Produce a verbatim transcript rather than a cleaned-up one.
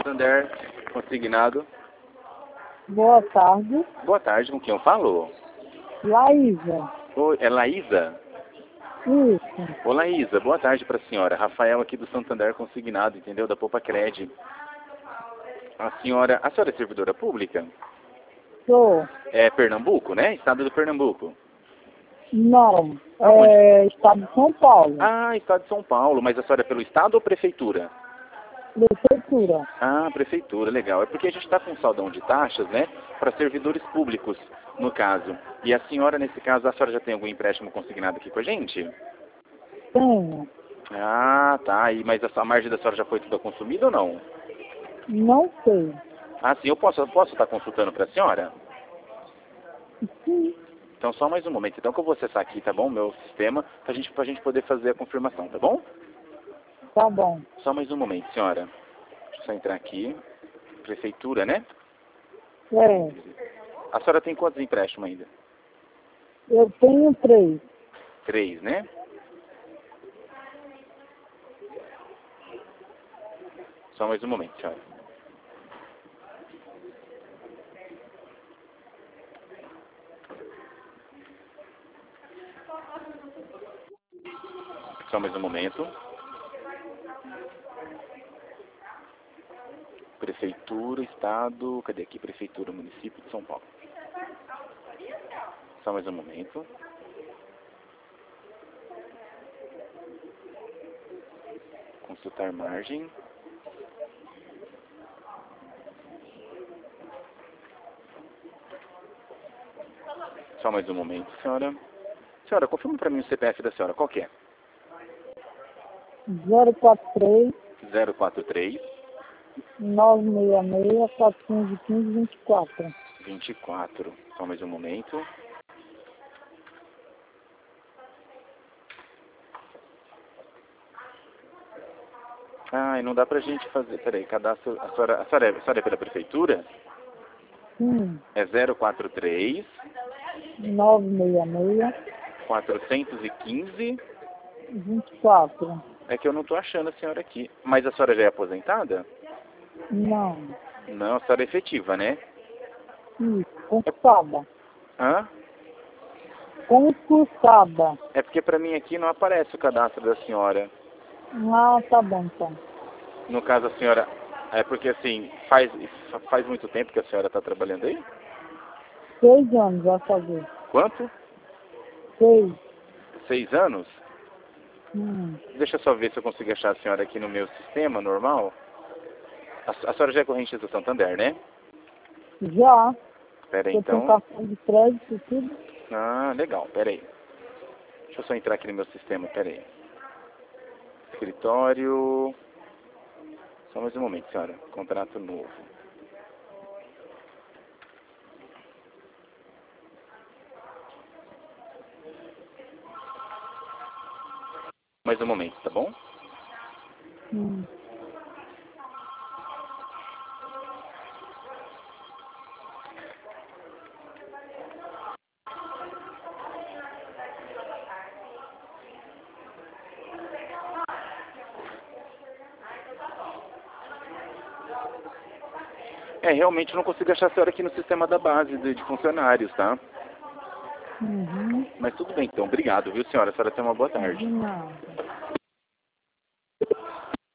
Santander Consignado. Boa tarde. Boa tarde, com quem eu falo? Laísa. Oi, é Laísa? Isso. Ô Laísa, boa tarde para a senhora. Rafael aqui do Santander Consignado, entendeu? Da Poupa Cred. A senhora, a senhora é servidora pública? Sou. É Pernambuco, né? Estado do Pernambuco. Não. Aonde? É Estado de São Paulo. Ah, Estado de São Paulo. Mas a senhora é pelo Estado ou Prefeitura? Prefeitura. Ah, Prefeitura, legal. É porque a gente está com um saldão de taxas, né? Para servidores públicos, no caso. E a senhora, nesse caso, a senhora já tem algum empréstimo consignado aqui com a gente? Tenho. Ah, tá. E, mas a margem da senhora já foi toda consumida ou não? Não sei. Ah, sim. Eu posso, eu posso estar consultando para a senhora? Sim. Então, só mais um momento. Então, que eu vou acessar aqui, tá bom? Meu sistema, pra gente, pra gente poder fazer a confirmação, tá bom? Tá bom. Só mais um momento, senhora. Deixa eu só entrar aqui. Prefeitura, né? É. A senhora tem quantos empréstimos ainda? Eu tenho três. Três, né? Só mais um momento, senhora. Só mais um momento. Prefeitura, Estado... Cadê aqui? Prefeitura, Município de São Paulo. Só mais um momento. Consultar margem. Só mais um momento, senhora. Senhora, confirma para mim o C P F da senhora. Qual que é? zero quatro três, zero quatro três, nove seis seis, quatrocentos e quinze, vinte e quatro. vinte e quatro. Só mais um momento. Ai, não dá pra gente fazer. Peraí, cadastro. A senhora, a senhora, é, a senhora é pela prefeitura? Sim. É zero quatro três, nove seis seis, quatrocentos e quinze. vinte e quatro. É que eu não tô achando a senhora aqui. Mas a senhora já é aposentada? Não. Não, a senhora é efetiva, né? Isso. Concursada. Hã? Concursada. É porque pra mim aqui não aparece o cadastro da senhora. Ah, tá bom, então. No caso, a senhora... É porque assim, faz, faz muito tempo que a senhora tá trabalhando aí? Seis anos vai fazer. Quanto? Seis. Seis anos? Hum. Deixa eu só ver se eu consigo achar a senhora aqui no meu sistema normal. A, a senhora já é corrente do Santander, né? Já. Pera aí, Eu tenho então. cartão de crédito e tudo. Ah, legal, pera aí. Deixa eu só entrar aqui no meu sistema, pera aí. Escritório... Só mais um momento, senhora. Contrato novo. Mais um momento, tá bom? Hum. É, realmente eu não consigo achar a senhora aqui no sistema da base de, de funcionários, tá? Uhum. Mas tudo bem, então. Obrigado, viu, senhora? A senhora tem uma boa tarde. De nada.